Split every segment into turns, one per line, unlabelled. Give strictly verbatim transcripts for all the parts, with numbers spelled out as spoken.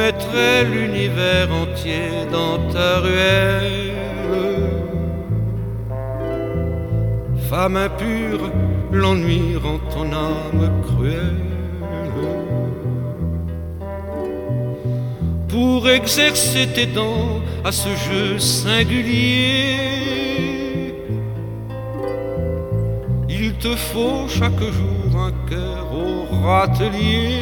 mettrais l'univers entier dans ta ruelle. Femme impure, l'ennui rend ton âme cruelle. Pour exercer tes dents à ce jeu singulier, il te faut chaque jour un cœur au râtelier.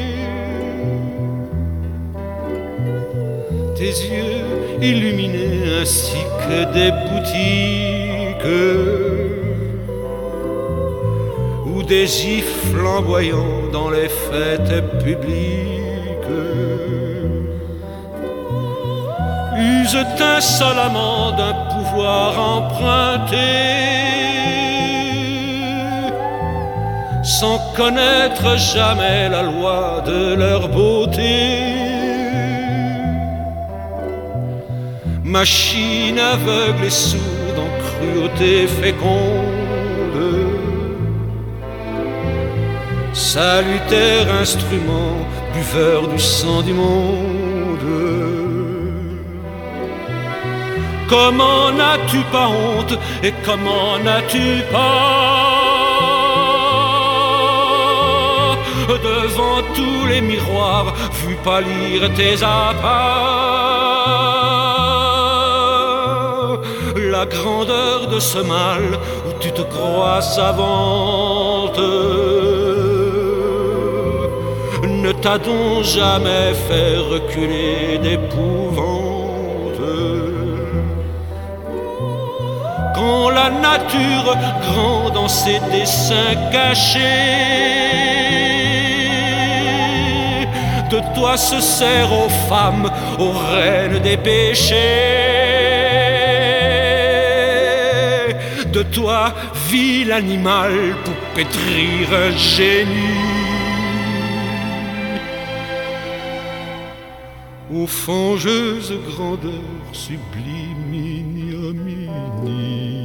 Tes yeux illuminés ainsi que des boutiques ou des gifs flamboyants dans les fêtes publiques usent insolemment d'un pouvoir emprunté sans connaître jamais la loi de leur beauté. Machine aveugle et sourde en cruauté féconde, salutaire instrument, buveur du sang du monde. Comment n'as-tu pas honte et comment n'as-tu pas devant tous les miroirs vu pâlir tes appas? La grandeur de ce mal où tu te crois savante ne t'a donc jamais fait reculer d'épouvante. Quand la nature, grande dans ses desseins cachés, de toi se sert aux femmes, aux reines des péchés. De toi, vil animal, pour pétrir un génie. Aux fangeuse grandeur sublime ignominie.